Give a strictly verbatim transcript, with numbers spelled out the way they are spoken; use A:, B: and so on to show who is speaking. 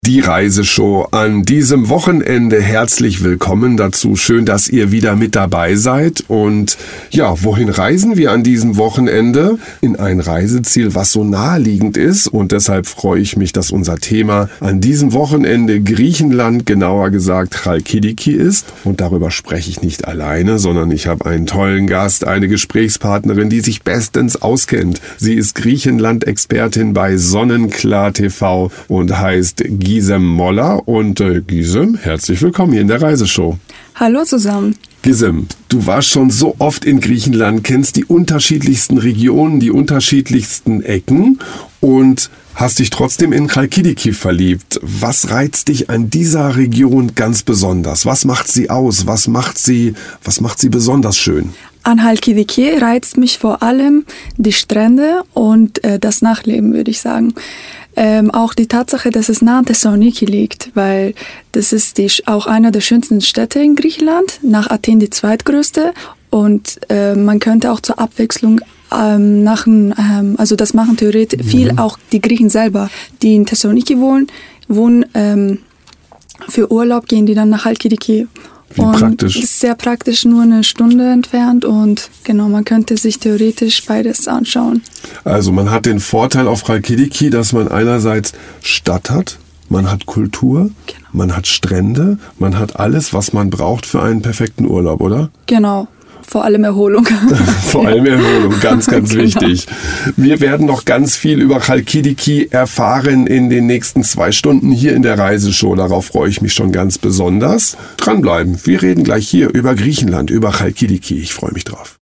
A: Die Reiseshow an diesem Wochenende. Herzlich willkommen dazu. Schön, dass ihr wieder mit dabei seid. Und ja, wohin reisen wir an diesem Wochenende? In ein Reiseziel, was so naheliegend ist. Und deshalb freue ich mich, dass unser Thema an diesem Wochenende Griechenland, genauer gesagt Chalkidiki ist. Und darüber spreche ich nicht alleine, sondern ich habe einen tollen Gast, eine Gesprächspartnerin, die sich bestens auskennt. Sie ist Griechenland-Expertin bei Sonnenklar T V und heißt Gizem Moller. Und äh, Gizem, herzlich willkommen hier in der Reiseshow.
B: Hallo zusammen.
A: Gizem, du warst schon so oft in Griechenland, kennst die unterschiedlichsten Regionen, die unterschiedlichsten Ecken und hast dich trotzdem in Chalkidiki verliebt. Was reizt dich an dieser Region ganz besonders? Was macht sie aus? Was macht sie, was macht sie besonders schön?
B: An Chalkidiki reizt mich vor allem die Strände und äh, das Nachtleben, würde ich sagen. Ähm, auch die Tatsache, dass es nah an Thessaloniki liegt, weil das ist die, auch einer der schönsten Städte in Griechenland, nach Athen die zweitgrößte. Und äh, man könnte auch zur Abwechslung ähm, nach, ähm, also das machen theoretisch viel auch die Griechen selber, die in Thessaloniki wohnen, wohnen ähm, für Urlaub gehen die dann nach Chalkidiki.
A: Wie
B: und
A: praktisch.
B: Es ist sehr praktisch, nur eine Stunde entfernt und genau, man könnte sich theoretisch beides anschauen.
A: Also man hat den Vorteil auf Chalkidiki, dass man einerseits Stadt hat, man hat Kultur,
B: Genau.
A: man hat Strände, man hat alles, was man braucht für einen perfekten Urlaub, oder?
B: Genau. Vor allem Erholung.
A: Vor allem Erholung, ganz, ganz
B: Genau.
A: wichtig. Wir werden noch ganz viel über Chalkidiki erfahren in den nächsten zwei Stunden hier in der Reiseshow. Darauf freue ich mich schon ganz besonders. Dranbleiben, wir reden gleich hier über Griechenland, über Chalkidiki. Ich freue mich drauf.